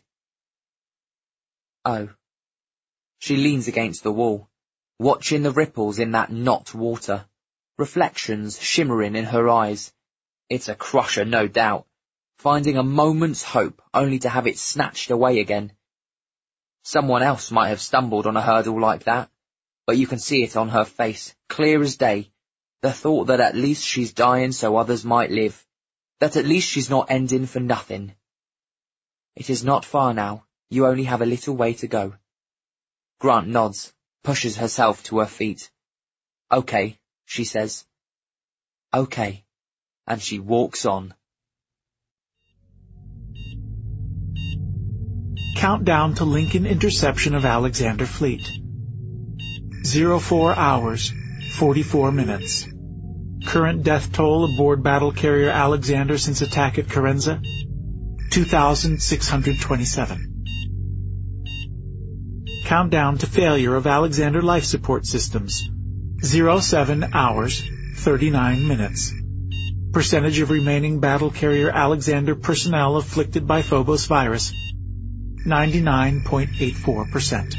Oh. She leans against the wall, watching the ripples in that not water, reflections shimmering in her eyes. It's a crusher, no doubt, finding a moment's hope only to have it snatched away again. Someone else might have stumbled on a hurdle like that, but you can see it on her face, clear as day, the thought that at least she's dying so others might live, that at least she's not ending for nothing. It is not far now, you only have a little way to go. Grant nods, pushes herself to her feet. Okay, she says. Okay, and she walks on. Countdown to Lincoln interception of Alexander Fleet. Zero four hours, forty-four minutes. Current death toll aboard battle carrier Alexander since attack at Carenza, two thousand six hundred twenty-seven. Countdown to failure of Alexander life support systems. Zero seven hours, thirty-nine minutes. Percentage of remaining battle carrier Alexander personnel afflicted by Phobos virus, ninety-nine point eight four percent.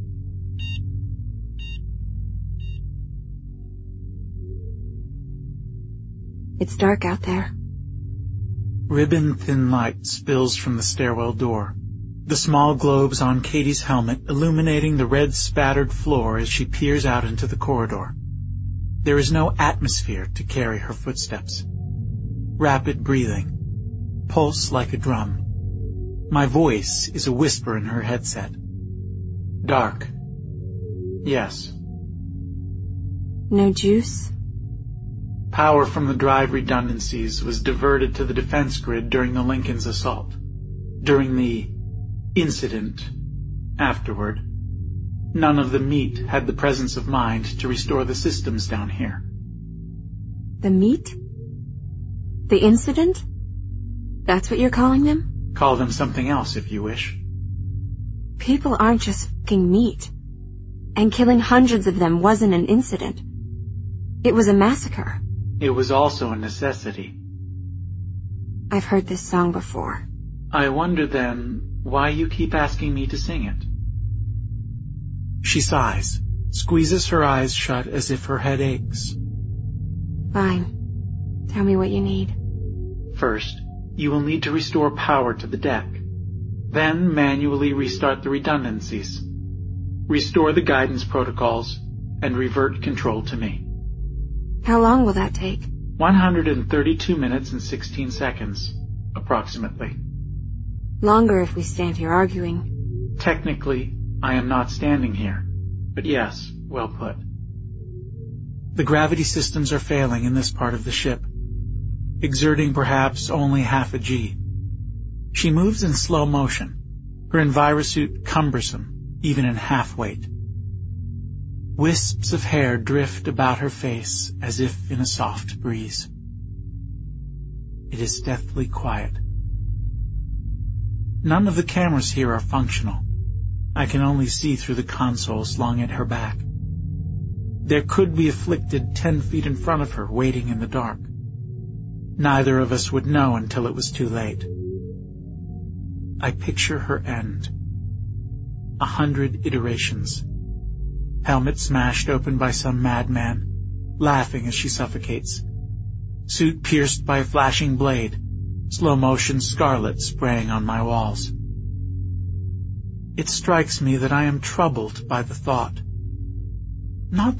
It's dark out there. Ribbon-thin light spills from the stairwell door, the small globes on Cady's helmet illuminating the red spattered floor as she peers out into the corridor. There is no atmosphere to carry her footsteps. Rapid breathing, pulse like a drum. My voice is a whisper in her headset. Dark. Yes. No juice? Power from the drive redundancies was diverted to the defense grid during the Lincoln's assault. During the incident afterward, none of the meat had the presence of mind to restore the systems down here. The meat? The incident? That's what you're calling them? Call them something else if you wish. People aren't just fucking meat. And killing hundreds of them wasn't an incident. It was a massacre. It was also a necessity. I've heard this song before. I wonder, then, why you keep asking me to sing it. She sighs, squeezes her eyes shut as if her head aches. Fine. Tell me what you need. First, you will need to restore power to the deck. Then manually restart the redundancies. Restore the guidance protocols, and revert control to me. How long will that take? one hundred thirty-two minutes and sixteen seconds, approximately. Longer if we stand here arguing. Technically, I am not standing here, but yes, well put. The gravity systems are failing in this part of the ship, exerting perhaps only half a G. She moves in slow motion, her envirosuit cumbersome, even in half weight. Wisps of hair drift about her face as if in a soft breeze. It is deathly quiet. None of the cameras here are functional. I can only see through the console slung at her back. There could be afflicted ten feet in front of her, waiting in the dark. Neither of us would know until it was too late. I picture her end. A hundred iterations. Helmet smashed open by some madman, laughing as she suffocates. Suit pierced by a flashing blade, slow motion scarlet spraying on my walls. it strikes me that I am troubled by the thought. Not